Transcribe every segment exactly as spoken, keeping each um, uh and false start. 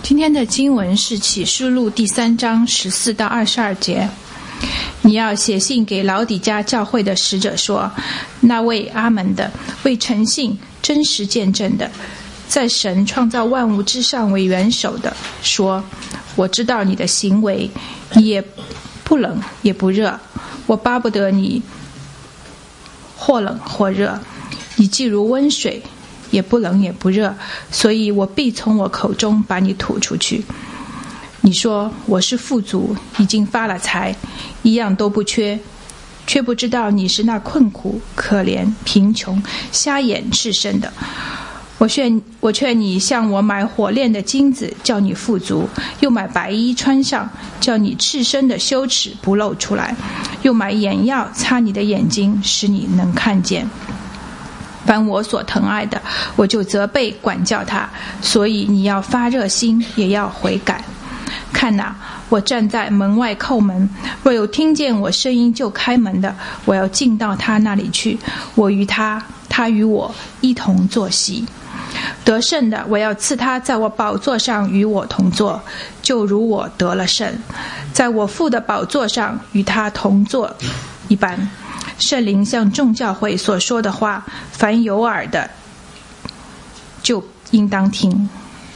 今天的经文是启示录第三章十四到二十二节。你要写信给老底嘉教会的使者说，那位阿门的，为诚信真实见证的，在神创造万物之上为元首的，说，我知道你的行为，你也不冷也不热，我巴不得你或冷或热，你既如温水，也不冷也不热，所以我必从我口中把你吐出去。你说我是富足，已经发了财，一样都不缺，却不知道你是那困苦、可怜、贫穷、瞎眼、赤身的。我劝我劝你向我买火炼的金子，叫你富足；又买白衣穿上，叫你赤身的羞耻不露出来；又买眼药擦你的眼睛，使你能看见。凡我所疼爱的，我就责备管教他，所以你要发热心，也要悔改。看哪，我站在门外叩门，若有听见我声音就开门的，我要进到他那里去，我与他，他与我一同坐席。得胜的，我要赐他在我宝座上与我同坐，就如我得了胜，在我父的宝座上与他同坐一般。圣灵向众教会所说的话，凡有耳的就应当听。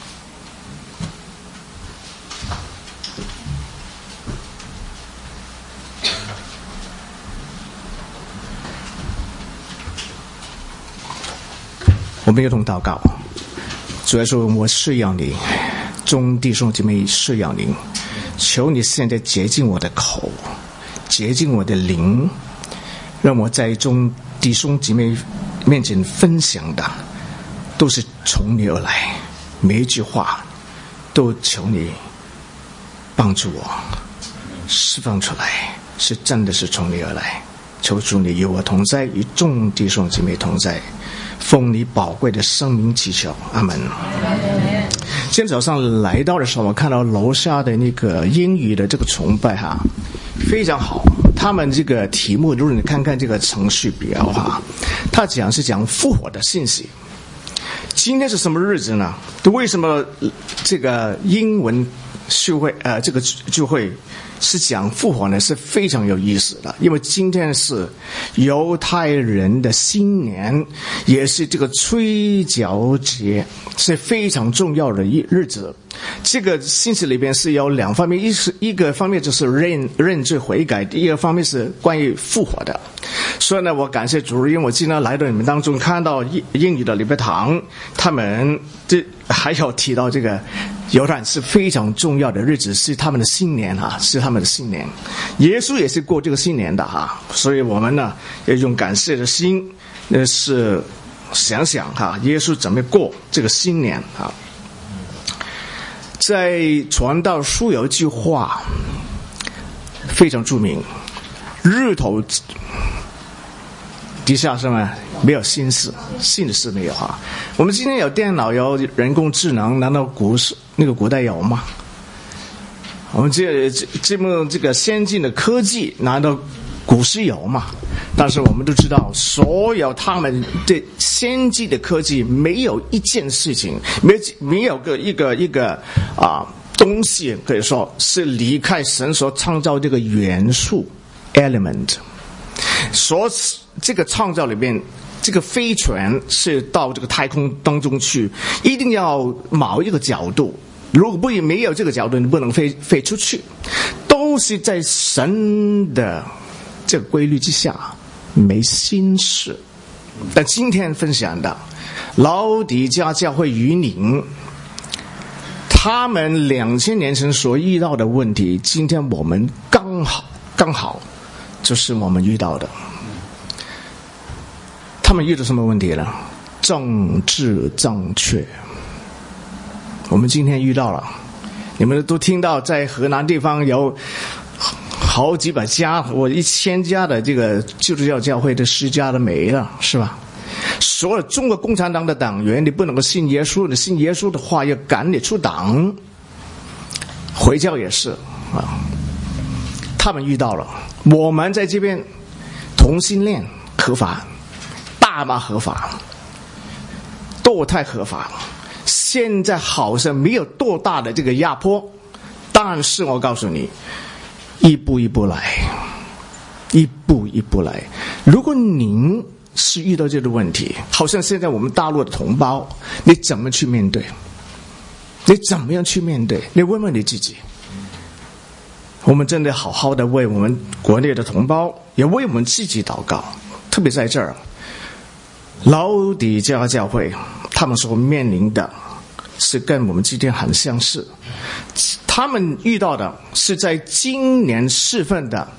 我们一同祷告。主耶稣，我侍仰你，众弟兄姐妹侍仰你，求你现在洁净我的口，洁净我的灵，让我在众弟兄姐妹面前分享的都是从你而来，每一句话都求你帮助我释放出来，是真的是从你而来。求主你与我同在，与众弟兄姐妹同在，奉你宝贵的生命祈求，阿门。今天早上来到的时候，我看到楼下的那个英语的这个崇拜哈，非常好。他们这个题目，如果你看看这个程序表哈，他讲是讲复活的信息。今天是什么日子呢？为什么这个英文聚会呃这个聚会是讲复活呢？是非常有意思的，因为今天是犹太人的新年，也是这个吹角节，是非常重要的一日子。这个信息里边是有两方面，一是一个方面就是认认罪悔改，第一个方面是关于复活的。所以呢，我感谢主，因为我今天来到你们当中，看到英语的礼拜堂，他们这还有提到这个犹太人是非常重要的日子，是他们的新年啊，是他们的新年。耶稣也是过这个新年的哈，所以我们呢要用感谢的心，呃，是想想哈，耶稣怎么过这个新年啊。在传道书有一句话非常著名，日头底下什么没有心事，新的事没有哈。我们今天有电脑，有人工智能，难道古时那个古代有吗？我们这这么这个先进的科技，难道古时有吗？但是我们都知道，所有他们的先进的科技，没有一件事情，没没有个一个一个啊东西，可以说是离开神所创造这个元素 element。所这个创造里面，这个飞船是到这个太空当中去，一定要某一个角度，如果不没有这个角度，你不能飞飞出去，都是在神的这个规律之下，没心事。但今天分享的老底嘉教会于宁，他们两千年前所遇到的问题，今天我们刚好刚好就是我们遇到的。他们遇到什么问题呢？政治正确。我们今天遇到了，你们都听到，在河南地方有好几百家，我一千家的这个基督教教会的十家都没了，是吧？所有中国共产党的党员，你不能够信耶稣，你信耶稣的话要赶你出党。回教也是啊，他们遇到了。我们在这边同性恋合法，大麻合法，堕胎合法， 现在好像没有多大的这个压迫，但是我告诉你，一步一步来，一步一步来。如果您是遇到这个问题，好像现在我们大陆的同胞，你怎么去面对？你怎么样去面对？你问问你自己。我们真的好好的为我们国内的同胞，也为我们自己祷告。特别在这儿，老底嘉教会他们所面临的是跟我们今天很相似，他们遇到的是在今年四份的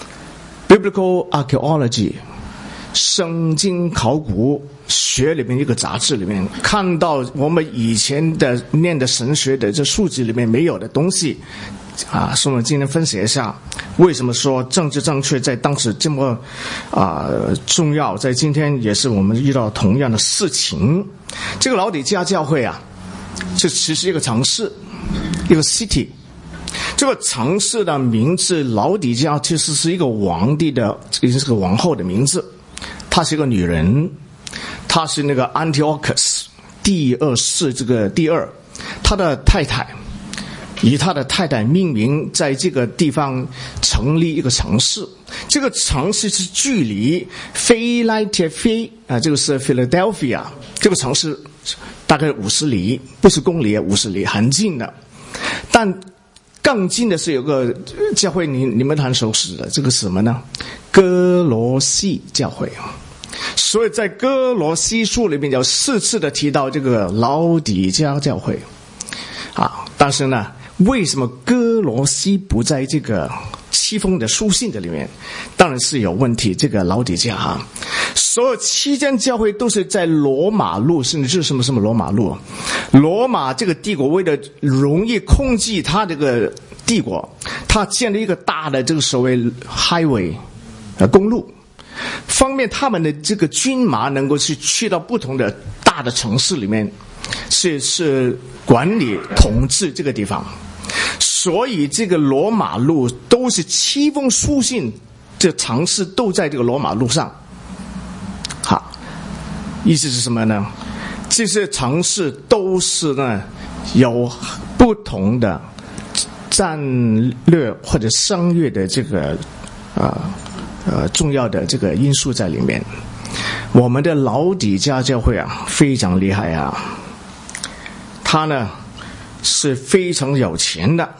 Biblical Archaeology 圣经考古学里面一个杂志里面看到我们以前的念的神学的这数据里面没有的东西啊，所以我们今天分析一下为什么说政治正确在当时这么啊重要，在今天也是我们遇到同样的事情。这个老底嘉教会啊，这其实一个城市，一个 city。这个城市的名字老底嘉其实是一个皇帝的，也是个王后的名字。她是一个女人，她是那个 Antiochus 第二世这个第二，她的太太以他的太太命名，在这个地方成立一个城市。这个城市是距离菲拉铁菲啊，这个是 Philadelphia 这个城市大概五十里，不是公里，五十里，很近的。但更近的是有个教会，你你们很熟悉的，这个是什么呢？哥罗西教会。所以在哥罗西书里面有四次的提到这个老底嘉教会啊，但是呢，为什么哥罗西不在这个七封的书信的里面？当然是有问题。这个老底嘉哈，所有七间教会都是在罗马路，甚至是什么什么罗马路？罗马这个帝国为了容易控制他这个帝国，他建了一个大的这个所谓 highway 呃公路，方便他们的这个军马能够去去到不同的大的城市里面，是是管理统治这个地方。所以这个罗马路都是七封书信，这城市都在这个罗马路上。好，意思是什么呢？这些城市都是呢有不同的战略或者商业的这个呃呃重要的这个因素在里面。我们的老底嘉教会啊非常厉害啊，他呢是非常有钱的。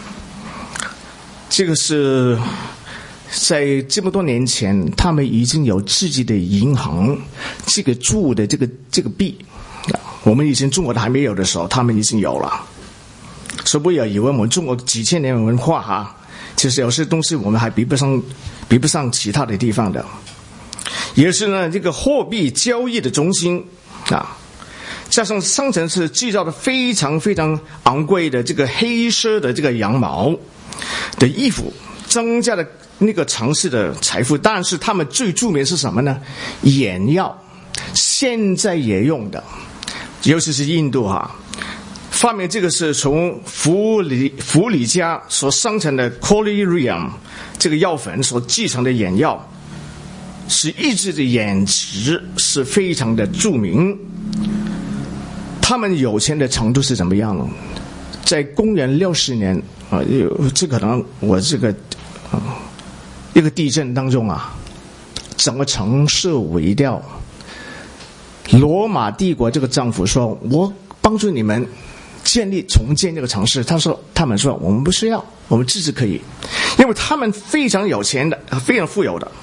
这个是在这么多年前，他们已经有自己的银行，这个铸的这个这个币，我们以前中国的还没有的时候，他们已经有了。所以不要以为我们中国几千年文化哈，其实有些东西我们还比不上比不上其他的地方的。也是呢，这个货币交易的中心啊，加上商城是制造的非常非常昂贵的这个黑色的这个羊毛的衣服，增加了那个城市的财富。但是他们最著名是什么呢？眼药，现在也用的，尤其是印度哈，发明这个是从弗里弗里加所生产的 collyrium 这个药粉所制成的眼药，是一直的眼疾是非常的著名。他们有钱的程度是怎么样呢？在公元六十年啊，这可能我这个啊一个地震当中啊，整个城市毁掉。罗马帝国这个政府说，我帮助你们建立重建这个城市。他说，他们说我们不需要，我们自己可以，因为他们非常有钱的，非常富有的。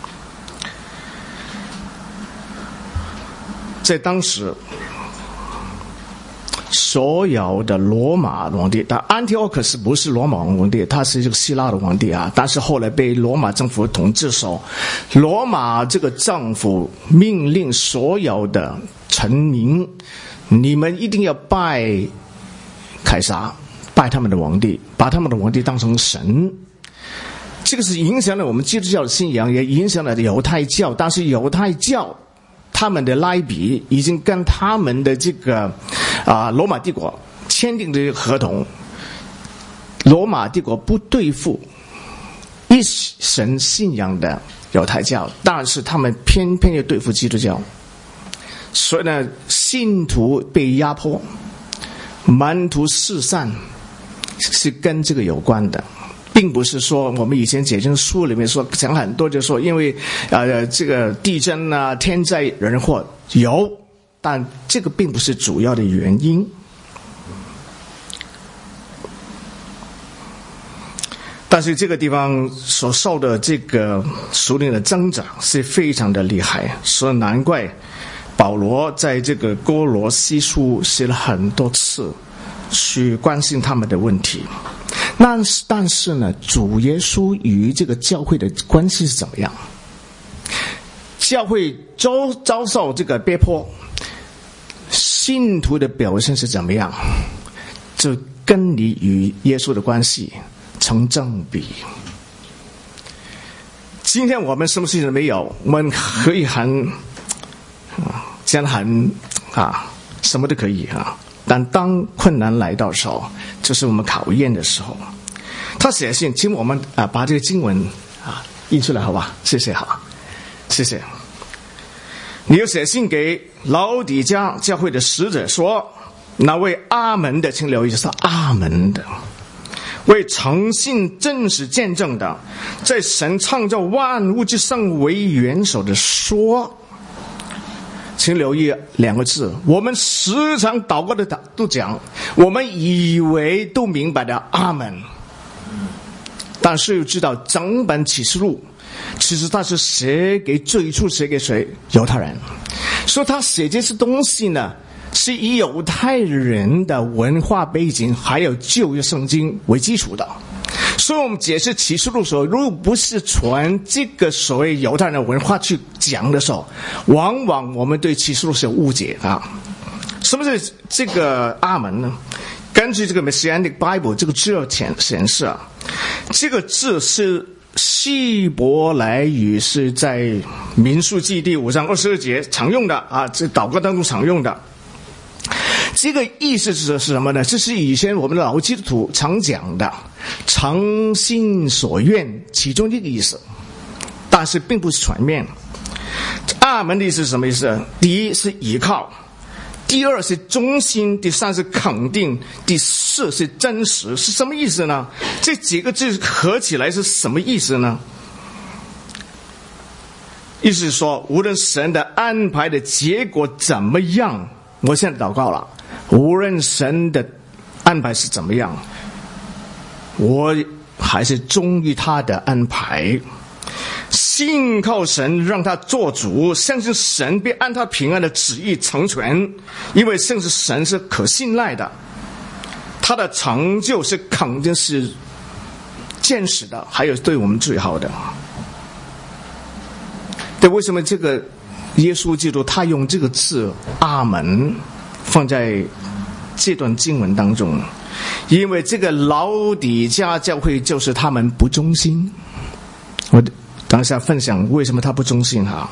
在当时，所有的罗马皇帝，但安提奥克斯不是罗马皇帝，他是这个希腊的皇帝啊。但是后来被罗马政府统治时候，罗马这个政府命令所有的臣民，你们一定要拜凯撒，拜他们的皇帝，把他们的皇帝当成神。这个是影响了我们基督教的信仰，也影响了犹太教。但是犹太教他们的拉比已经跟他们的这个啊罗马帝国签订的合同，罗马帝国不对付一神信仰的犹太教，但是他们偏偏要对付基督教，所以呢，信徒被压迫， 门徒四散是跟这个有关的，并不是说我们以前解经书里面说讲很多，就说因为呃这个地震啊、天灾人祸有，但这个并不是主要的原因。但是这个地方所受的这个属灵的增长是非常的厉害，所以难怪保罗在这个哥罗西书写了很多次去关心他们的问题。但是但是呢，主耶稣与这个教会的关系是怎么样？教会遭遭受这个逼迫，信徒的表现是怎么样？就跟你与耶稣的关系成正比。今天我们什么事情都没有，我们可以很啊，这样很啊，什么都可以啊。但当困难来到的时候，就是我们考验的时候。他写信，请我们啊把这个经文啊印出来，好吧？谢谢，好，谢谢。你要写信给老底嘉教会的使者说，那位阿门的，请留意是阿门的，为诚信真实见证的，在神创造万物之上为元首的说。请留意两个字，我们时常祷告的都讲，我们以为都明白的阿门，但是又知道整本启示录其实他是写给最初写给谁？犹太人。所以他写这些东西呢，是以犹太人的文化背景还有旧约圣经为基础的。所以我们解释启示录的时候，如果不是从这个所谓犹太人的文化去讲的时候，往往我们对启示录是有误解啊。什么是这个阿门呢？根据这个 Messianic Bible 这个资料显示啊，这个字是希伯来语，是在民数记第五章二十二节常用的啊，这祷告当中常用的。这个意思是什么呢？这是以前我们的老基督徒常讲的诚心所愿其中一个意思，但是并不是全面。阿门的意思是什么意思？第一是依靠，第二是忠心，第三是肯定，第四是真实。是什么意思呢？这几个字合起来是什么意思呢？意思是说，无论神的安排的结果怎么样，我现在祷告了，无论神的安排是怎么样，我还是忠于他的安排，信靠神，让他做主，相信神必按他平安的旨意成全，因为圣是神是可信赖的，他的成就是肯定是见识的，还有对我们最好的。对，为什么这个耶稣基督他用这个字阿门放在这段经文当中？因为这个老底嘉教会就是他们不忠心。我当下分享为什么他不忠心哈。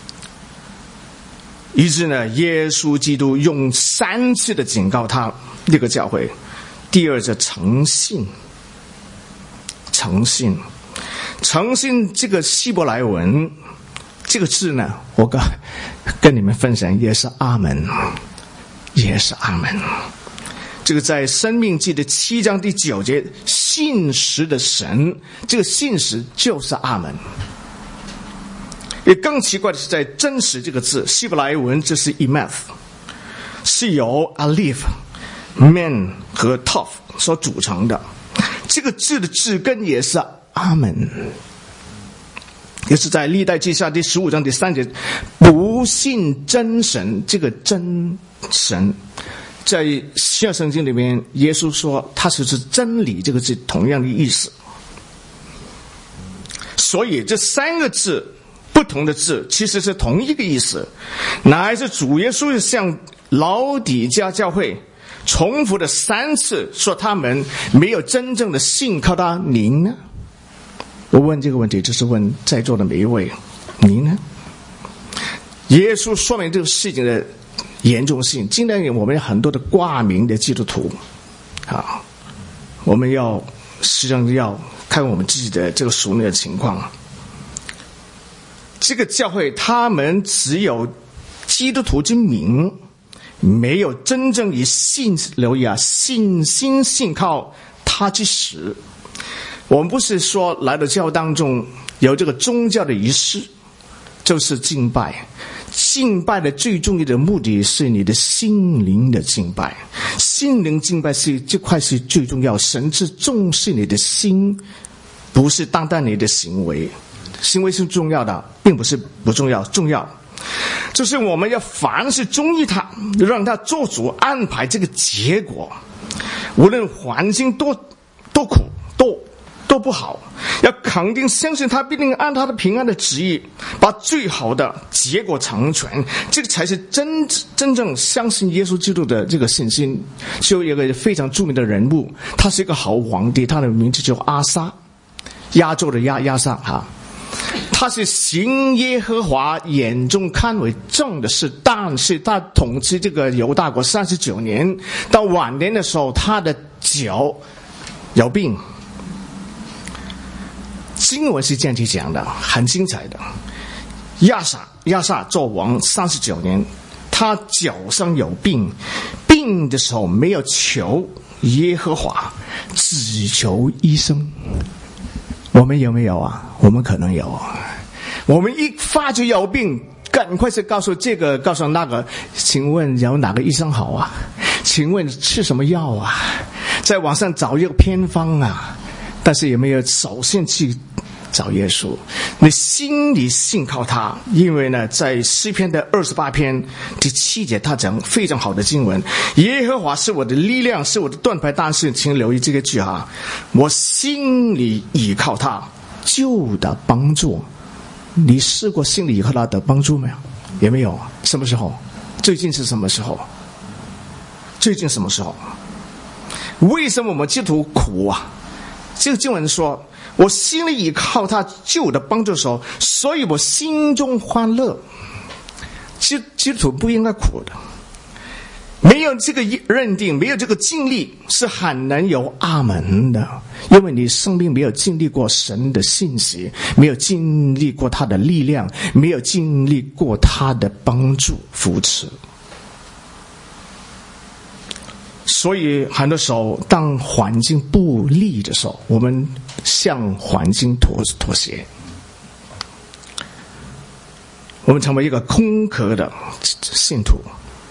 于是呢，耶稣基督用三次的警告他这个教会。第二是诚信，诚信，诚信这个希伯来文这个字呢，我跟跟你们分享也是阿门，也是阿门。这个在申命记的七章第九节，信实的神，这个信实就是阿门。也更奇怪的是，在真实这个字希伯来文，这是 emeth， 是由 alif、men 和 tov 所组成的。这个字的字根也是阿门，也是在历代记下第十五章第三节，不信真神，这个真神在新约圣经里面，耶稣说他是指真理这个字同样的意思。所以这三个字不同的字其实是同一个意思，乃是主耶稣向老底嘉教会重复的三次说他们没有真正的信靠他。您呢？我问这个问题就是问在座的每一位，您呢？耶稣说明这个事情的严重性。今天我们有很多的挂名的基督徒啊，我们要实际上要看我们自己的这个属灵的情况。这个教会他们只有基督徒之名， 没有真正以信留意啊信心信靠他之时，我们不是说来到教会当中有这个宗教的仪式就是敬拜，敬拜的最重要的目的是你的心灵的敬拜，心灵敬拜是这块是最重要，神是重视你的心，不是单单你的行为，行为是重要的，并不是不重要，重要就是我们要凡是忠于他，让他做主安排这个结果，无论环境多多苦多都不好，要肯定相信他必定按他的平安的旨意把最好的结果成全，这个才是真真正相信耶稣基督的这个信心。就有一个非常著名的人物，他是一个好皇帝，他的名字叫阿撒，亚洲的亚亚撒哈，他是行耶和华眼中看为正的事，但是他统治这个犹大国三十九年，到晚年的时候，他的脚有病。经文是这样去讲的，很精彩的。亚撒亚撒做王三十九年，他脚上有病，病的时候没有求耶和华，只求医生。我们有没有啊？我们可能有。我们一发觉有病，赶快是告诉这个告诉那个，请问有哪个医生好啊？请问吃什么药啊？在网上找一个偏方啊。但是有没有首先去找耶稣？你心里信靠他，因为呢，在诗篇的二十八篇第七节，他讲非常好的经文：耶和华是我的力量，是我的盾牌。但是请留意这个句哈，我心里倚靠他，就得帮助。你试过心里倚靠他的帮助没有？有没有？什么时候？最近是什么时候？最近什么时候？为什么我们基督徒苦啊？这个经文说，我心里倚靠他救的帮助的时候，所以我心中欢乐。基基督徒不应该苦的，没有这个认定，没有这个经历，是很难有阿门的。因为你生命没有经历过神的信息，没有经历过他的力量，没有经历过他的帮助扶持。所以很多时候当环境不利的时候，我们向环境妥妥协，我们成为一个空壳的信徒，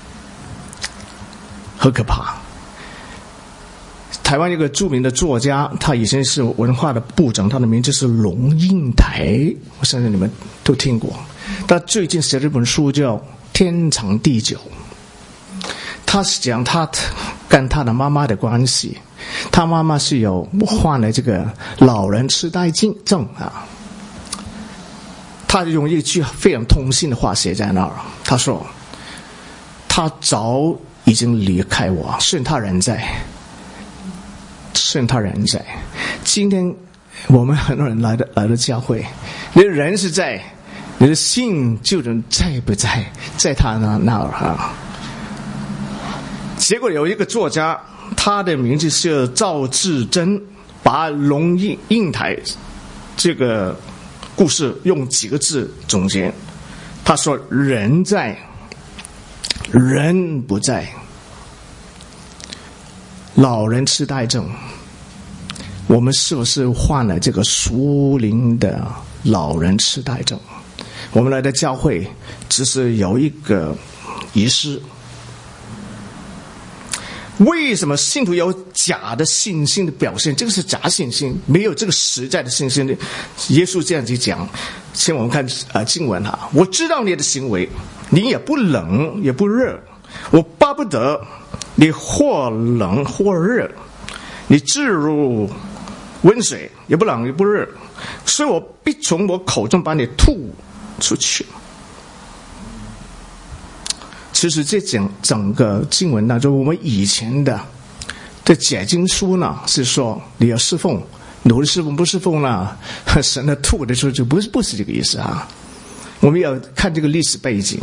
很可怕。台湾一个著名的作家，他以前是文化的部长，他的名字是龙应台，我相信你们都听过。他最近写了一本书叫《天长地久》，他是讲他跟他的妈妈的关系，他妈妈是有患了这个老人痴呆症啊。他用一句非常痛心的话写在那儿，他说：“他早已经离开我，甚他人在，甚他人在。”今天我们很多人来的来到教会，你的人是在，你的心究竟在不在，在他那那儿啊。结果有一个作家，他的名字是赵志珍，把龙应应台这个故事用几个字总结。他说：“人在，人不在。老人痴呆症，我们是不是患了这个属灵的老人痴呆症？我们来到教会，只是有一个仪式。”为什么信徒有假的信心的表现？这个是假信心，没有这个实在的信心。耶稣这样子讲，请我们看呃经文哈，我知道你的行为，你也不冷也不热，我巴不得你或冷或热，你置入温水，也不冷也不热，所以我必从我口中把你吐出去。其实这整整个经文当中，我们以前的的解经书呢，是说你要侍奉，努力侍奉不侍奉呢，神的吐的时候就不是不是这个意思啊。我们要看这个历史背景。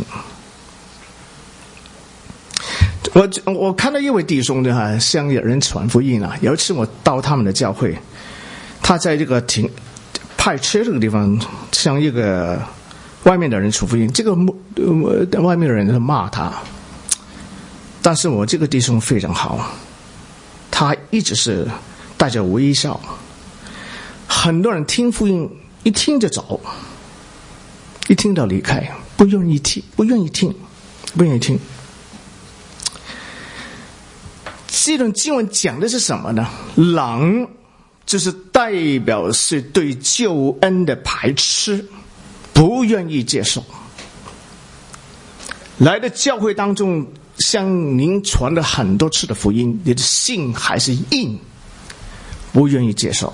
我我看到一位弟兄呢，向有人传福音啊。有一次我到他们的教会，他在这个停派车这个地方向一个外面的人传福音，这个呃外面的人就骂他， 但是我这个弟兄非常好，他一直是带着微笑。很多人听福音一听就走，一听到离开，不愿意听，不愿意听，不愿意听。这段经文讲的是什么呢？狼就是代表是对救恩的排斥，不愿意接受。来的教会当中，向您传了很多次的福音，你的信还是硬，不愿意接受。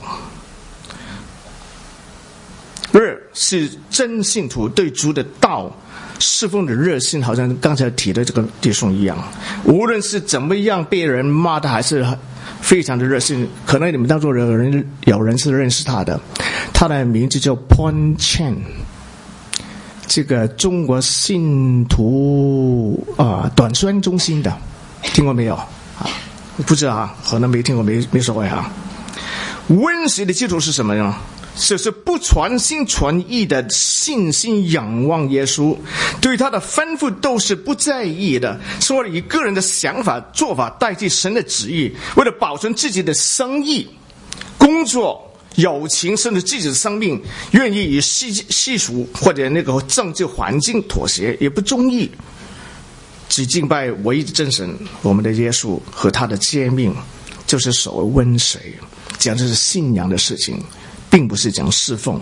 二是真信徒对主的道侍奉的热心，好像刚才提的这个弟兄一样，无论是怎么样被人骂的，还是非常的热心。可能你们当中有人有人是认识他的，他的名字叫 Pon Chen， 这个中国信徒啊短宣中心的，听过没有啊？不知道啊，可能没听过，没没所谓啊。温习的基础是什么呢？就是不传心传意的信心仰望耶稣，对他的吩咐都是不在意的，说以个人的想法做法代替神的旨意，为了保存自己的生意、工作、友情，甚至自己的生命，愿意与世世俗或者那个政治环境妥协，也不中意，只敬拜唯一的真神，我们的耶稣和他的诫命，就是所谓温谁，讲的是信仰的事情，并不是讲侍奉。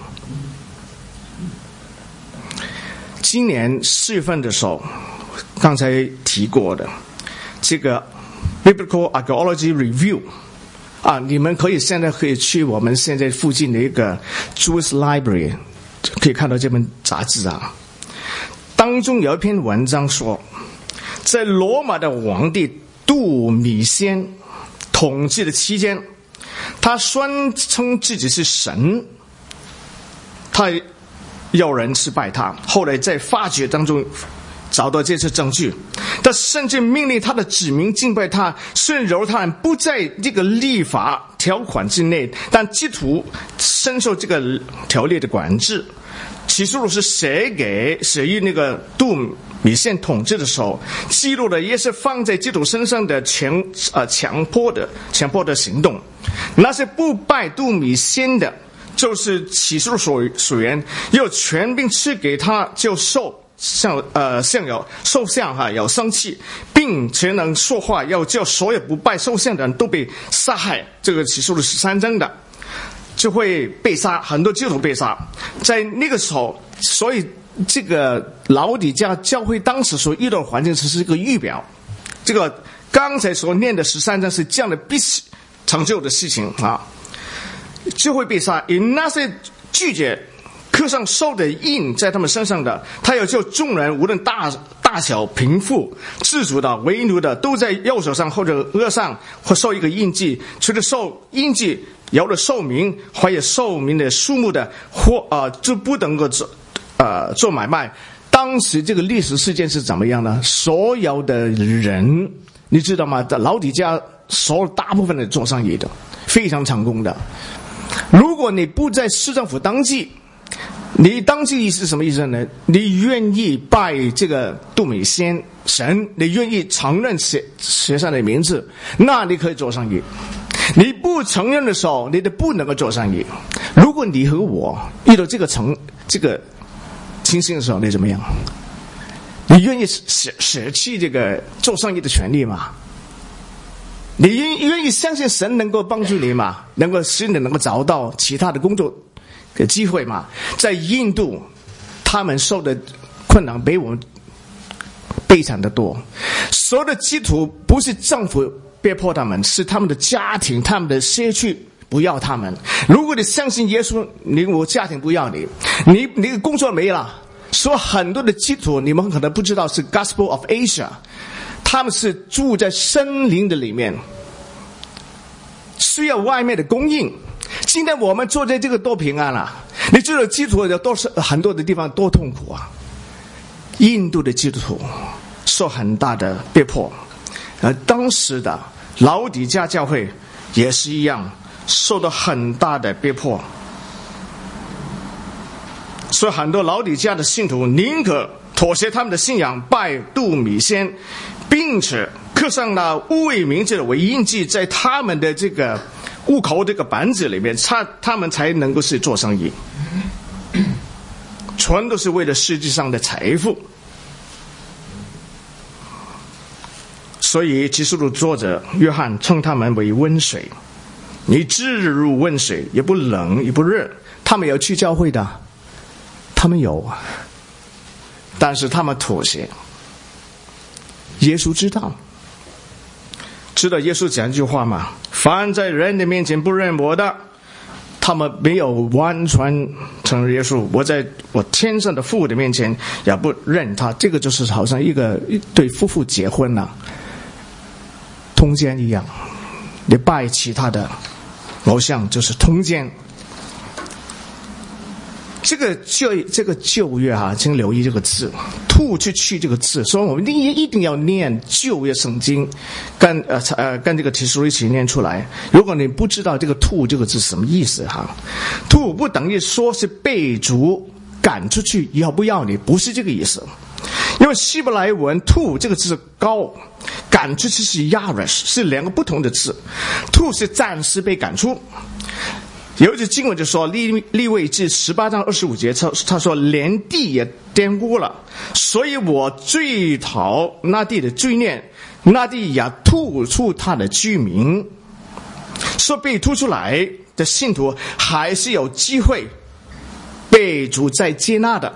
今年四月份的时候，刚才提过的这个 Biblical Archaeology Review 啊，你们可以现在可以去我们现在附近的一个 Jewish Library， 可以看到这本杂志啊。当中有一篇文章说，在罗马的皇帝杜米先统治的期间，他宣称自己是神，他有人是拜他，后来在发掘当中找到这些证据，他甚至命令他的子民敬拜他。虽然犹太人不在这个立法条款之内，但基督徒深受这个条例的管制。启示录是写给写于那个杜米先统治的时候，记录的也是放在基督身上的强呃强迫的强迫的行动。那些不拜杜米先的，就是启示录所所言，有权柄赐给他，就受像呃像有受像哈有生气，并且能说话，要叫所有不拜受像的人都被杀害。这个启示录十三章的。就会被杀，很多基督徒被杀。在那个时候，所以这个老底嘉教会当时所遇到的环境，只是一个预表。这个刚才所念的十三章是这样的必须成就的事情啊，就会被杀。以那些拒绝刻上兽的印在他们身上的，他要叫众人无论大大小贫富、自主的、为奴的，都在右手上或者额上或受一个印记。除了受印记，有了寿命，还有寿命的数目的，或啊、呃、就不能够做呃做买卖。当时这个历史事件是怎么样呢？所有的人，你知道吗？老底嘉所有大部分的做生意的，非常成功的。如果你不在市政府登记，你登记是什么意思呢？你愿意拜这个杜米先神，你愿意承认写写上的名字，那你可以做生意。你不承认的时候，你就不能够做生意。如果你和我遇到这个成这个情形的时候，你怎么样？你愿意舍舍弃这个做生意的权利吗？你愿愿意相信神能够帮助你吗？能够使你能够找到其他的工作的机会吗？在印度，他们受的困难比我们悲惨的多。所有的基督徒不是政府逼迫他们，是他们的家庭、他们的社区不要他们。如果你相信耶稣，你我家庭不要你，你你的工作没了。所以很多的基督徒，你们可能不知道是 Gospel of Asia， 他们是住在森林的里面，需要外面的供应。今天我们坐在这个多平安啊！你知道基督徒有多少很多的地方多痛苦啊！印度的基督徒受很大的逼迫。而当时的老底嘉教会也是一样，受到很大的逼迫，所以很多老底嘉的信徒宁可妥协他们的信仰，拜杜米先， 并且刻上了污秽名字的为印记在他们的这个户口这个板子里面，他他们才能够是做生意，全都是为了世界上的财富。所以启示录作者约翰称他们为温水，你置入温水，也不冷也不热。他们有去教会的，他们有，但是他们妥协。耶稣知道，知道耶稣讲一句话吗？凡在人的面前不认我的，他们没有完全承认耶稣。我在我天上的父的面前也不认他。这个就是好像一个一对夫妇结婚了，通奸一样，你拜其他的偶像就是通奸。这个旧这个旧约啊，请留意这个字“吐出去”这个字，所以我们一一定要念旧约圣经，跟呃呃跟这个启示录一起念出来。如果你不知道这个“吐”这个字什么意思哈，“吐”不等于说是被逐赶出去，以后不要你，不是这个意思。因为希伯来文“吐”这个字高，赶出去是 yaresh， 是两个不同的字。吐是暂时被赶出。有一句经文就说利利未记十八章二十五节，他说连地也玷污了，所以我追讨那地的罪孽，那地也吐出他的居民。说被吐出来的信徒还是有机会被主再接纳的，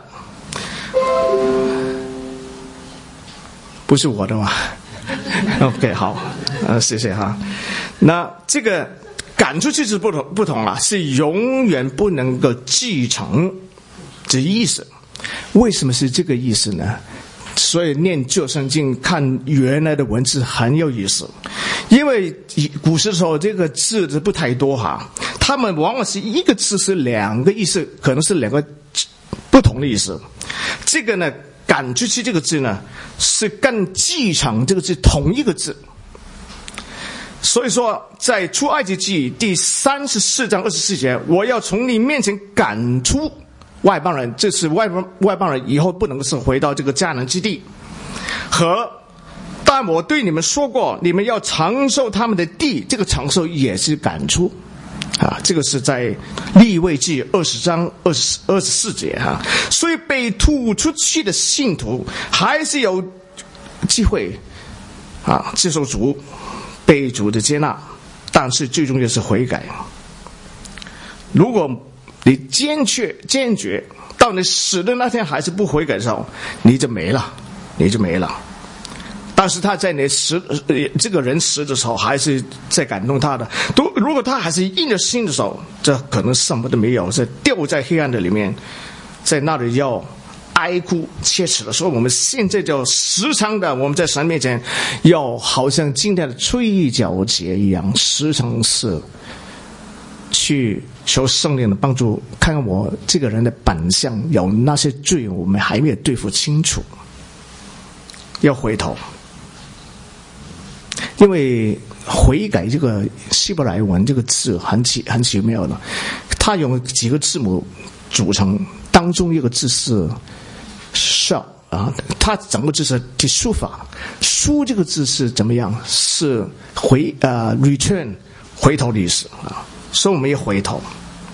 不是我的吗？OK， 好，呃，谢谢哈。那这个赶出去是不同不同了，是永远不能够继承这意思。为什么是这个意思呢？所以念旧圣经看原来的文字很有意思，因为古时候这个字不太多哈，他们往往是一个字是两个意思，可能是两个不同的意思。这个呢，赶出去这个字呢，是跟继承这个字同一个字。所以说在出埃及记第三十四章二十四节，我要从你面前赶出外邦人，这是外邦外邦人以后不能是回到这个迦南之地，和但我对你们说过，你们要承受他们的地，这个承受也是赶出啊，这个是在利未记二十章二十二十四节哈、啊。所以被吐出去的信徒还是有机会啊接受主，被主的接纳，但是最重要是悔改。如果你坚决坚决到你死的那天还是不悔改的时候，你就没了，你就没了。但是他在你死这个人死的时候还是在感动他的，如果他还是硬着心的时候，这可能什么都没有，是掉在黑暗的里面，在那里要哀哭切齿的。所以我们现在就时常的我们在神面前要好像今天的吹角节一样，时常是去求圣灵的帮助，看看我这个人的本相有那些罪我们还没有对付清楚，要回头。因为悔改这个希伯来文这个字很奇很奇妙的，它用几个字母组成，当中一个字是 shall 啊，它整个字是 teshuva， 书这个字是怎么样？是回呃 return 回头的意思啊，所以我们要回头。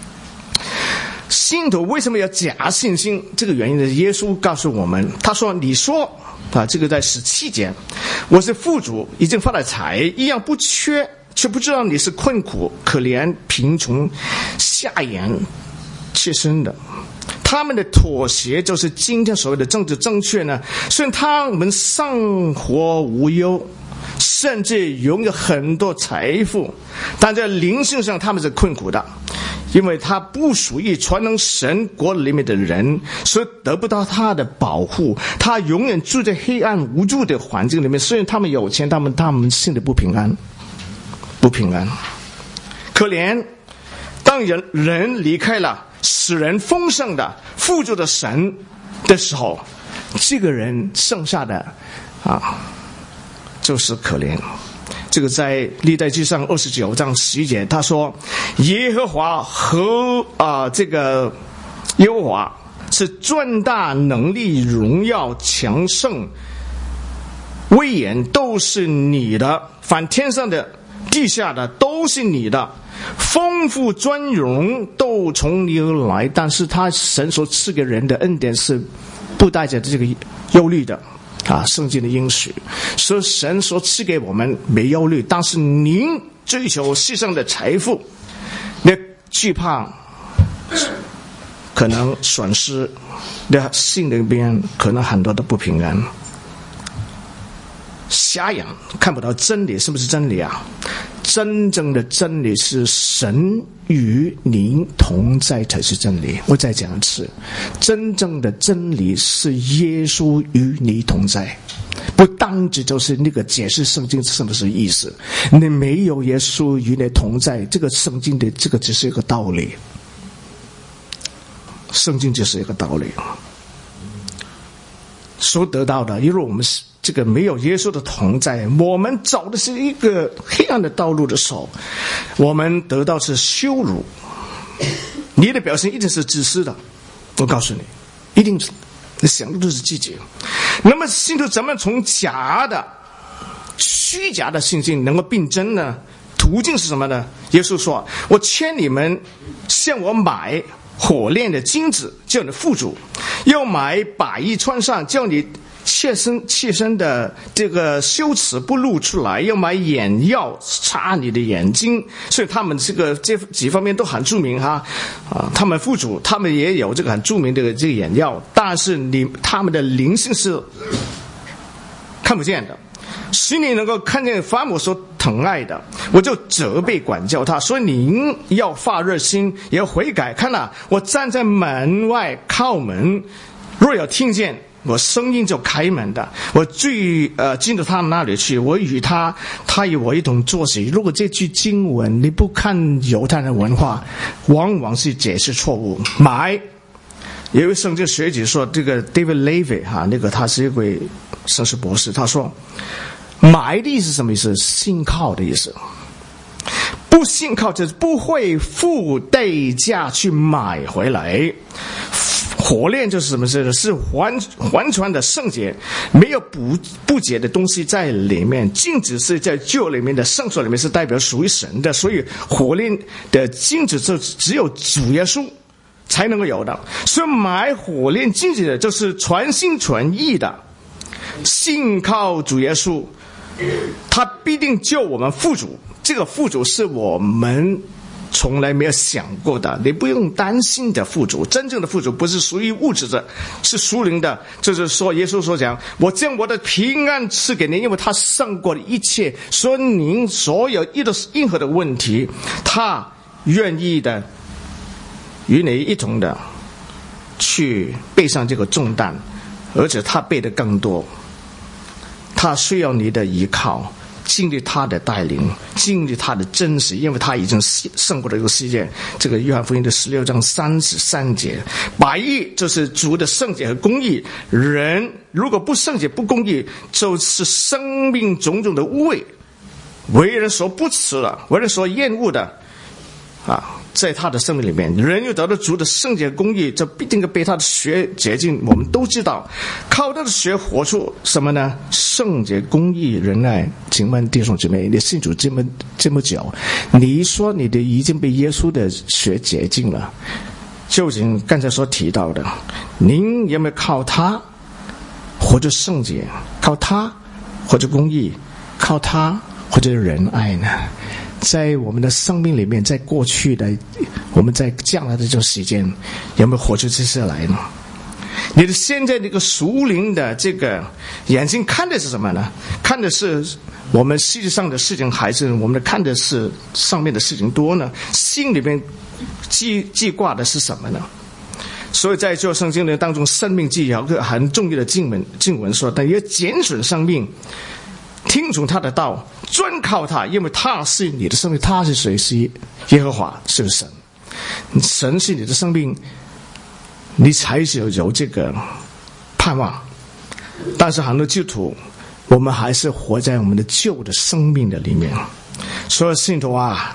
信徒为什么要假信心？这个原因呢？耶稣告诉我们，他说：“你说啊，这个在十七节，我是富足，已经发了财，一样不缺，却不知道你是困苦、可怜、贫穷、下眼、切身的。”他们的妥协就是今天所谓的政治正确呢。虽然他们生活无忧，甚至拥有很多财富，但在灵性上他们是困苦的。因为他不属于全能神国里面的人，所以得不到他的保护，他永远住在黑暗无助的环境里面。虽然他们有钱，他们他们心里不平安，不平安，可怜。当人人离开了使人丰盛的富足的神的时候，这个人剩下的啊就是可怜。这个在历代志上二十九章十一节，他说：“耶和华和啊、呃、这个耶和华是专大能力、荣耀、强盛、 威严都是你的，凡天上的地下的都是你的，丰富尊荣都从你而来。但是他神所赐给人的恩典是不带着这个忧虑的啊，圣经的应许，所以神所赐给我们没忧虑。但是您追求世上的财富，你惧怕可能损失，你心里边可能很多的不平安，瞎眼看不到真理。是不是真理啊？真正的真理是神与您同在才是真理。我再讲一次，真正的真理是耶稣与你同在，不单只就是那个解释圣经是什么是意思。你没有耶稣与你同在，这个圣经的这个只是一个道理，圣经只是一个道理所得到的。因为我们是这个没有耶稣的同在，我们走的是一个黑暗的道路的时候，我们得到是羞辱，你的表现一定是自私的。我告诉你，一定是你想的都是自己。那么信徒怎么从假的虚假的信心能够并真呢？途径是什么呢？耶稣说，我劝你们向我买火炼的金子，叫你富足，又买百衣穿上，叫你切身切身的这个羞耻不露出来，要买眼药擦你的眼睛。所以他们这个这几方面都很著名哈啊，他们富主他们也有这个很著名的这个眼药，但是你他们的灵性是看不见的。使你能够看见父母所疼爱的，我就责备管教他，所以您要发热心，也要悔改。看啊，我站在门外叩门，若有听见我声音就开门的，我最呃进到他那里去，我与他，他与我一同坐席。如果这句经文你不看犹太人文化，往往是解释错误。买，有一位圣经学者说，这个 David Levy 哈，那个他是一位神学博士，他说，买的意思是什么意思？信靠的意思。不信靠就是不会付代价去买回来。火炼就是什么事？是完完全的圣洁，没有不不洁的东西在里面。金子是在旧里面的圣所里面是代表属于神的，所以火炼的金子就只有主耶稣才能够有的。所以买火炼金子的就是全心全意的信靠主耶稣，他必定救我们富足。这个富足是我们从来没有想过的，你不用担心的富足。真正的富足不是属于物质的，是属灵的。就是说耶稣所讲，我将我的平安赐给您，因为他胜过了一切，说您所有遇到任何的问题，他愿意的与你一同的去背上这个重担，而且他背的更多。他需要你的依靠，经历他的带领，经历他的真实，因为他已经胜过了这个世界。这个约翰福音的十六章三十三节，百义就是主的圣洁和公义。人如果不圣洁不公义，就是生命种种的污秽，为人所不耻了，为人所厌恶的啊，在他的生命里面，人又得到主的圣洁公义，这必定要被他的血洁净。我们都知道，靠他的血活出什么呢？圣洁公义仁爱。请问弟兄姊妹，你信主这么这么久，你说你的已经被耶稣的血洁净了，究竟刚才所提到的，您有没有靠他活着圣洁，靠他活着公义，靠他活着仁爱呢？在我们的生命里面，在过去的我们在将来的这个时间，有没有活出这些来呢？你的现在这个属灵的这个眼睛看的是什么呢？看的是我们世界上的事情，还是我们看的是上面的事情多呢？心里面记记挂的是什么呢？所以在旧圣经的当中，生命记有一个很重要的经文，经文说，但要拣选生命，听从他的道，专靠他，因为他是你的生命。他是谁？是耶和华，是神。神是你的生命，你才是有这个盼望。但是很多基督徒，我们还是活在我们的旧的生命的里面。所以信徒啊，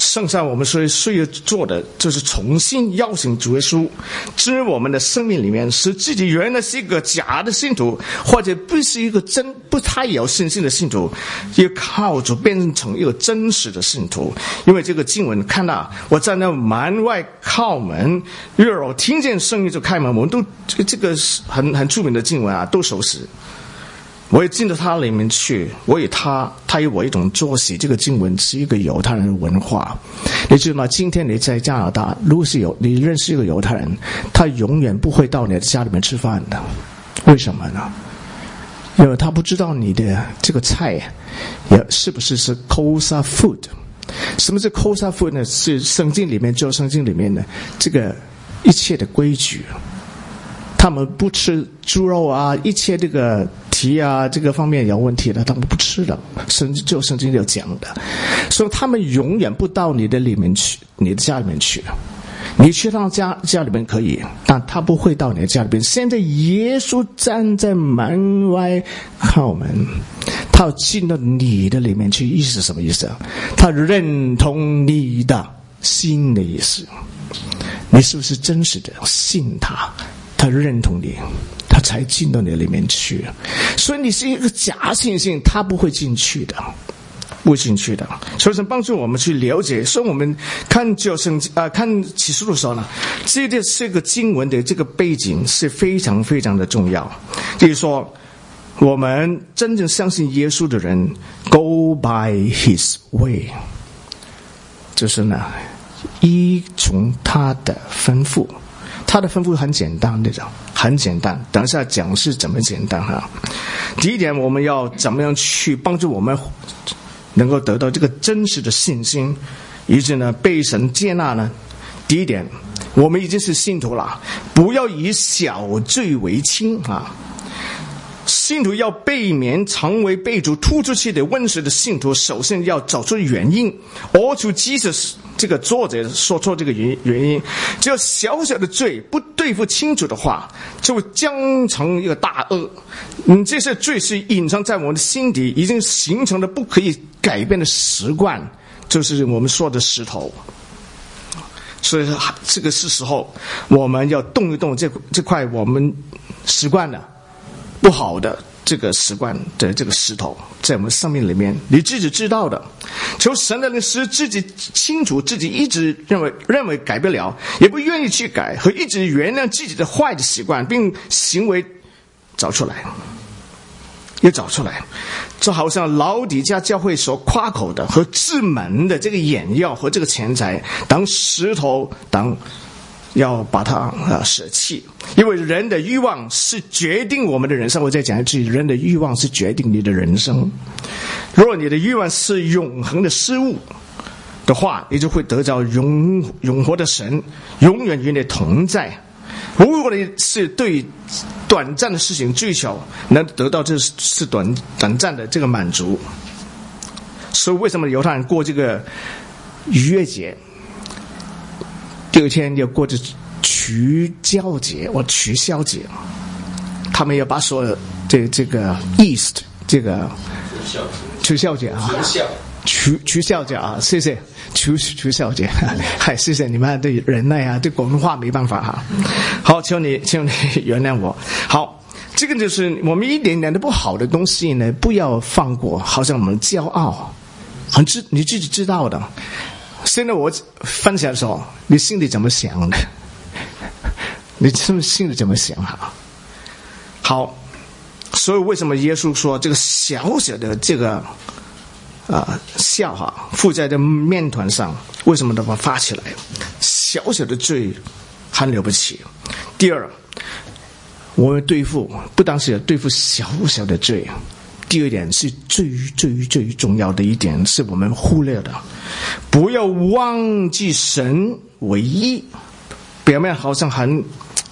剩下我们所以需要做的，就是重新邀请主耶稣进入我们的生命里面，使自己原来是一个假的信徒，或者不是一个真不太有信心的信徒，也靠主变成一个真实的信徒。因为这个经文看到我站在门外叩门，若我听见声音就开门，我们都这个这个很很著名的经文啊，都熟悉。我也进到他里面去，我与他，他与我一种作息。这个经文是一个犹太人的文化，你知道吗？今天你在加拿大，如果是有你认识一个犹太人，他永远不会到你的家里面吃饭的。为什么呢？因为他不知道你的这个菜也是不是是 kosher food。什么是 kosher food 呢？是圣经里面就圣经里面的这个一切的规矩。他们不吃猪肉啊，一切这个蹄啊，这个方面有问题的，他们不吃的。圣经就圣经有讲的，所以他们永远不到你的里面去，你的家里面去。你去他家家里面可以，但他不会到你的家里边。现在耶稣站在门外叩门，他要进到你的里面去，意思是什么意思啊？他认同你的心的意思，你是不是真实的信他？他认同你，他才进到你里面去。所以你是一个假信心，他不会进去的，不会进去的。所以是帮助我们去了解。所以我们看旧圣啊、呃，看启示录的时候呢，这个这个经文的这个背景是非常非常的重要。就是说，我们真正相信耶稣的人 ，go by His way， 就是呢，依从他的吩咐。他的吩咐很简单的，很简单。等一下讲是怎么简单哈。第一点，我们要怎么样去帮助我们能够得到这个真实的信心，以致呢被神接纳呢？第一点，我们已经是信徒了，不要以小罪为轻啊。信徒要避免成为被主突出去的温室的信徒，首先要找出原因，而出即使这个作者说出这个原原因，只要小小的罪不对付清楚的话，就会将成一个大恶。嗯，这些罪是隐藏在我们的心底，已经形成了不可以改变的习惯，就是我们说的石头。所以这个是时候我们要动一动这这块我们习惯的不好的这个习惯的这个石头，在我们生命里面，你自己知道的，求神的灵使自己清楚，自己一直认为认为改不了，也不愿意去改，和一直原谅自己的坏的习惯，并行为找出来，也找出来。就好像老底嘉教会所夸口的和自门的这个眼药和这个钱财当石头当。要把它啊舍弃，因为人的欲望是决定我们的人生。我再讲一句，人的欲望是决定你的人生。如果你的欲望是永恒的事物的话，你就会得到永永活的神永远与你同在。如果你是对短暂的事情追求，能得到这是短短暂的这个满足。所以为什么犹太人过这个逾越节？第二天要过着取酵节或取消节，他们要把所有这这个 East 这个取消节啊，取取消节啊，谢谢取取消节，嗨，谢谢你们的忍耐啊，对广东话没办法哈。好，求你求你原谅我。好，这个就是我们一点点的不好的东西呢，不要放过，好像我们骄傲，很知你自己知道的。现在我分享的时候，你心里怎么想的？你是不是心里怎么想哈？好，所以为什么耶稣说这个小小的这个啊、呃、笑哈附在这面团上，为什么能够发起来？小小的罪很了不起。第二，我们对付不单是对付小小的罪。第二点是最最最重要的一点，是我们忽略的，不要忘记神为义。表面好像很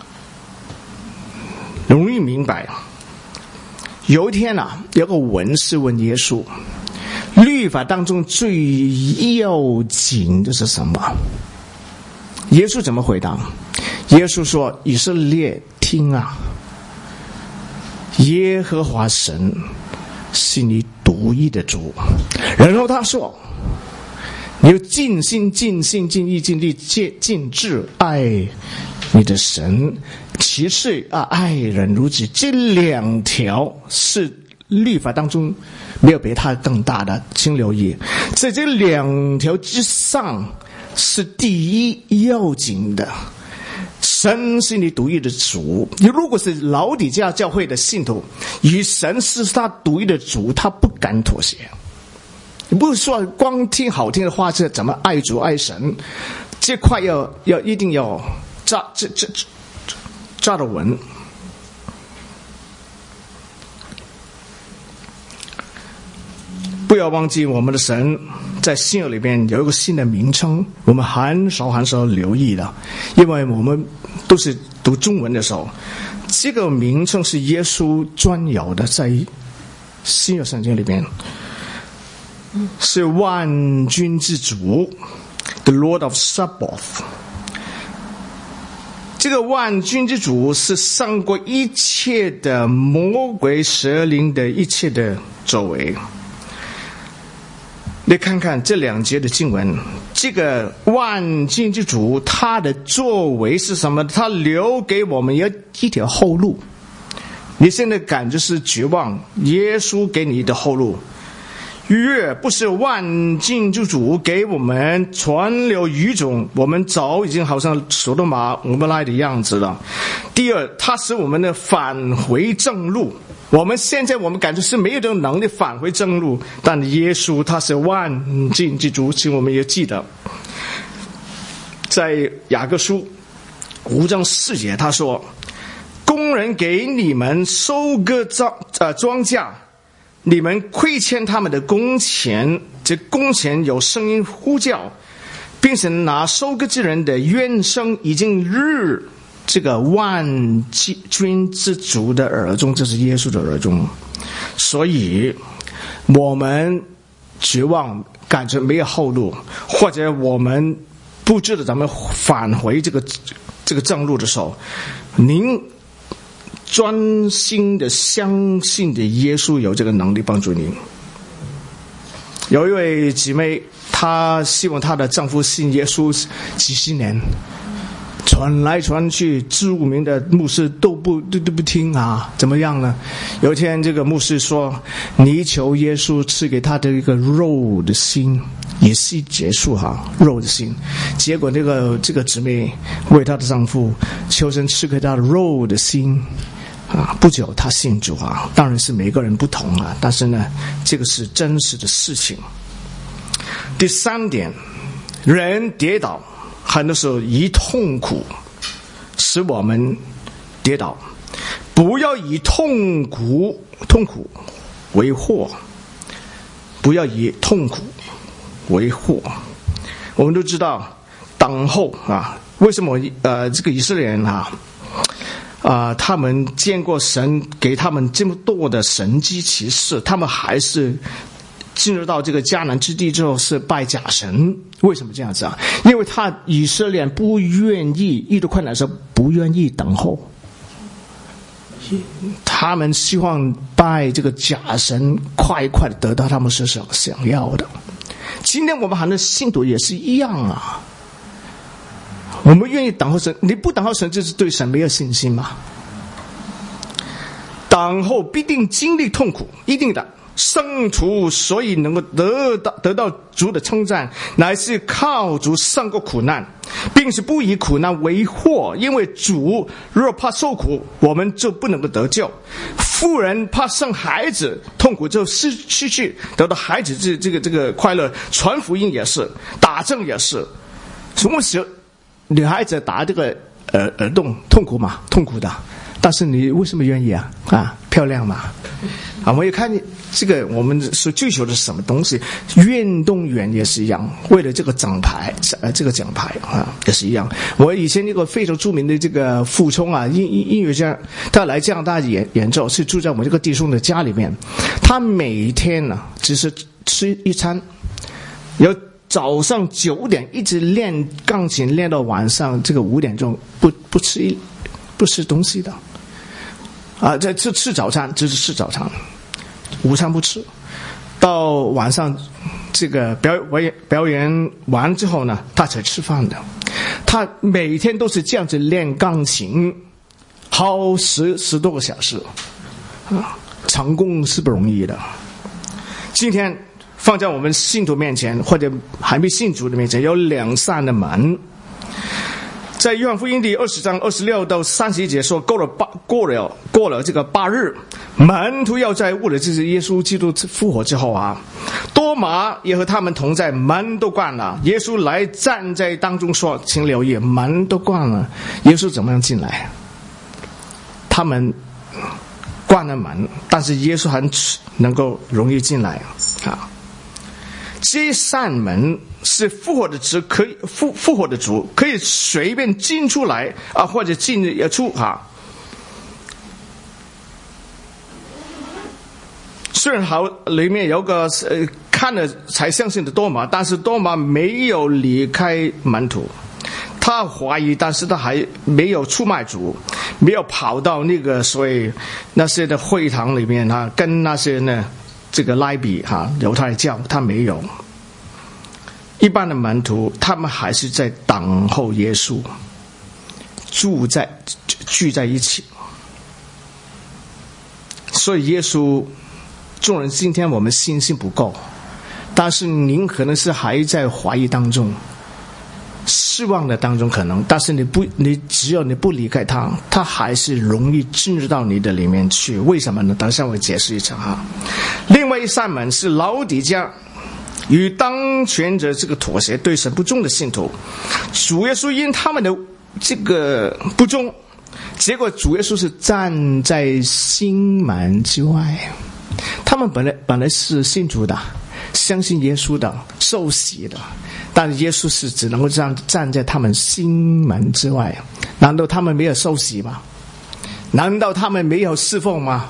容易明白。有一天啊，有个文士问耶稣，律法当中最要紧的是什么？耶稣怎么回答？耶稣说：以色列听啊，耶和华神是你独一的主。然后他说， 你要尽心尽性尽意尽力尽尽智爱你的神，其次啊爱人如己。这两条是律法当中没有比它更大的，请留意，在这两条之上是第一要紧的。神是你独一的主，你如果是老底嘉教会的信徒，与神是他独一的主，他不敢妥协。你不是说光听好听的话，是怎么爱主爱神，这块要要一定要扎这这扎得稳。不要忘记我们的神在新约里边有一个新的名称，我们很少很少留意的，因为我们都是读中文的时候，这个名称是耶稣专有的，在新约圣经里边是万军之主 The Lord of Sabaoth。 这个万军之主是胜过一切的魔鬼蛇灵的一切的作为。你看看这两节的经文，这个万军之主他的作为是什么？他留给我们一条后路。你现在感觉是绝望，耶稣给你的后路，越不是万军之主给我们传流语种，我们早已经好像索多玛俄摩拉的样子了。第二，他使我们的返回正路，我们现在我们感觉是没有这种能力返回正路，但耶稣他是万军之主，请我们也记得，在雅各书五章四节他说，工人给你们收割庄呃庄稼，你们亏欠他们的工钱，这工钱有声音呼叫，并且拿收割之人的怨声已经日这个万军之主的耳中，这是耶稣的耳中。所以我们绝望，感觉没有后路，或者我们不知道咱们返回这个这个正路的时候，您专心的相信的耶稣有这个能力帮助您。有一位姊妹，她希望她的丈夫信耶稣几十年，传来传去，知名名的牧师都不都都不听啊，怎么样呢？有一天这个牧师说，你求耶稣赐给他的一个肉的心，也是结束哈，肉的心。结果这个这个姊妹为她的丈夫求神赐给她的肉的心啊，不久他信主啊，当然是每个人不同啊，但是呢，这个是真实的事情。第三点，人跌倒很多时候以痛苦使我们跌倒，不要以痛苦痛苦为祸，不要以痛苦为祸。我们都知道等候啊，为什么呃这个以色列人啊啊、呃，他们见过神给他们这么多的神迹奇事，他们还是进入到这个迦南之地之后是拜假神。为什么这样子啊？因为他以色列不愿意遇到困难的时候不愿意等候，他们希望拜这个假神，快快的得到他们所想要的。今天我们很多信徒也是一样啊，我们愿意等候神，你不等候神就是对神没有信心嘛。等候必定经历痛苦，一定的。圣徒所以能够得到得到主的称赞，乃是靠主胜过苦难，并且不以苦难为祸。因为主若怕受苦，我们就不能够得救。妇人怕生孩子，痛苦就失失去得到孩子这这个这个快乐。传福音也是，打仗也是。什么时候女孩子打这个耳耳洞痛苦嘛？痛苦的。但是你为什么愿意啊？啊，漂亮嘛！啊，我也看这个，我们是追求的是什么东西？运动员也是一样，为了这个奖牌，呃，这个奖牌啊，也是一样。我以前那个非常著名的这个傅聪啊，音音音乐家，他来加拿大演演奏，是住在我们这个弟兄的家里面。他每天呢、啊，只是吃一餐，有早上九点一直练钢琴，练到晚上这个五点钟，不不吃一不吃东西的。啊，这吃吃早餐，只是吃早餐，午餐不吃。到晚上这个表演表演完之后呢，他才吃饭的。他每天都是这样子练钢琴，好十十多个小时，啊，成功是不容易的。今天放在我们信徒面前，或者还没信主的面前，有两扇的门。在约翰福音第二十章二十六到三十一节说，过了八过了过了这个八日，门徒要在悟了这是耶稣基督复活之后啊，多马也和他们同在，门都关了。耶稣来站在当中说：“请留意，门都关了，耶稣怎么样进来？”他们关了门，但是耶稣还能够容易进来啊。这扇门是复活的主，可以复复活的主可以随便进出来啊，或者进也出啊。虽然好里面有个呃看了才相信的多马，但是多马没有离开门徒，他怀疑，但是他还没有出卖主，没有跑到那个所谓那些的会堂里面啊，跟那些呢这个拉比哈犹太教，他没有。一般的门徒他们还是在等候耶稣，住在聚在一起。所以耶稣，众人今天我们信心不够，但是您可能是还在怀疑当中，失望的当中可能，但是你不，你只有你不离开他，他还是容易进入到你的里面去。为什么呢？等一下我解释一下哈。另外一扇门是老底嘉与当权者这个妥协，对神不忠的信徒，主耶稣因他们的这个不忠，结果主耶稣是站在心门之外。他们本来本来是信主的，相信耶稣的，受洗的，但耶稣是只能够站站在他们心门之外。难道他们没有受洗吗？难道他们没有侍奉吗？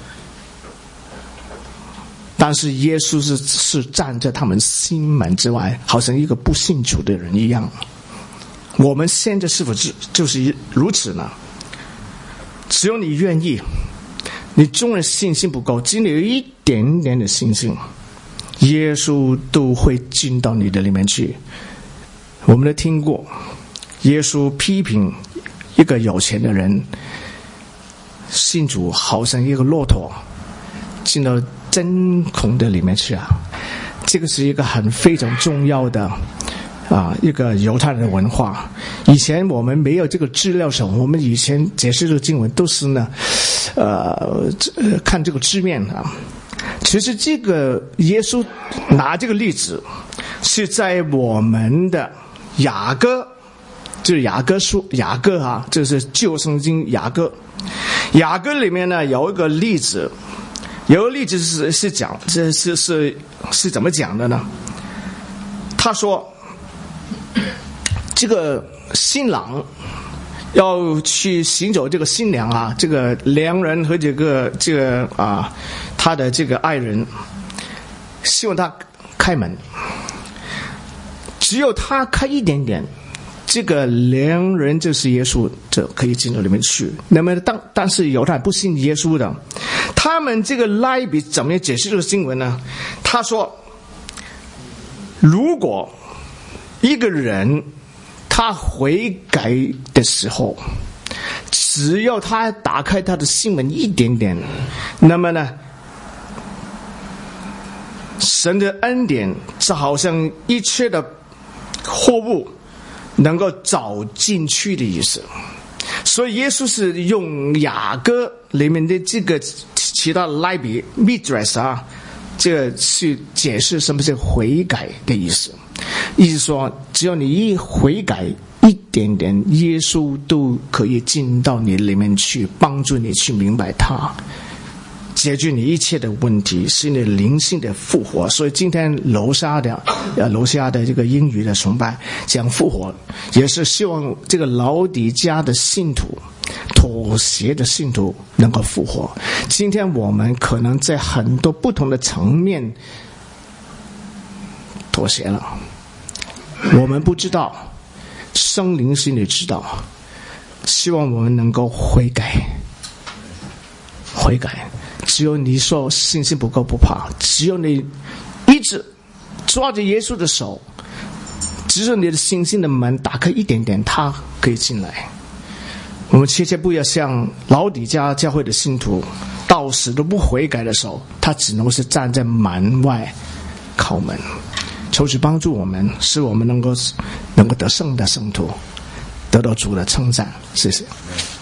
但是耶稣是是站在他们心门之外，好像一个不信主的人一样。我们现在是否就是如此呢？只有你愿意，你纵然信心不够，只有一点点的信心，耶稣都会进到你的里面去。我们都听过耶稣批评一个有钱的人信主，好像一个骆驼进到针孔的里面去啊。这个是一个很非常重要的啊，一个犹太人的文化。以前我们没有这个资料时候，我们以前解释这个经文都是呢呃看这个字面啊。其实这个耶稣拿这个例子是在我们的雅歌，就是雅歌书雅歌啊，这是旧圣经雅歌。雅歌里面呢有一个例子，有个例子是是讲这是是是怎么讲的呢？他说这个新郎要去行走这个新娘啊，这个良人和这个这个啊他的这个爱人，希望他开门，只有他开一点点，这个良人就是耶稣，这可以进到里面去。那么当但是犹太不信耶稣的，他们这个拉比怎么样解释这个经文呢？他说，如果一个人他悔改的时候，只要他打开他的心门一点点，那么呢，神的恩典是好像一切的货物能够找进去的意思。所以耶稣是用雅歌里面的这个其他拉比 midrash 啊，这个去解释什么是悔改的意思。意思说，只要你一悔改一点点，耶稣都可以进到你里面去，帮助你去明白他，解决你一切的问题，是你灵性的复活。所以今天楼下的呃楼下的这个英语的崇拜讲复活，也是希望这个老底嘉的信徒，妥协的信徒能够复活。今天我们可能在很多不同的层面妥协了，我们不知道，圣灵心里知道。希望我们能够悔改，悔改。只有你说信心不够不怕，只有你一直抓着耶稣的手，只是你的心心的门打开一点点，他可以进来。我们切切不要像老底嘉教会的信徒，到死都不悔改的时候，他只能是站在门外叩门。求主帮助我们，使我们能够能够得胜的圣徒，得到主的称赞。谢谢。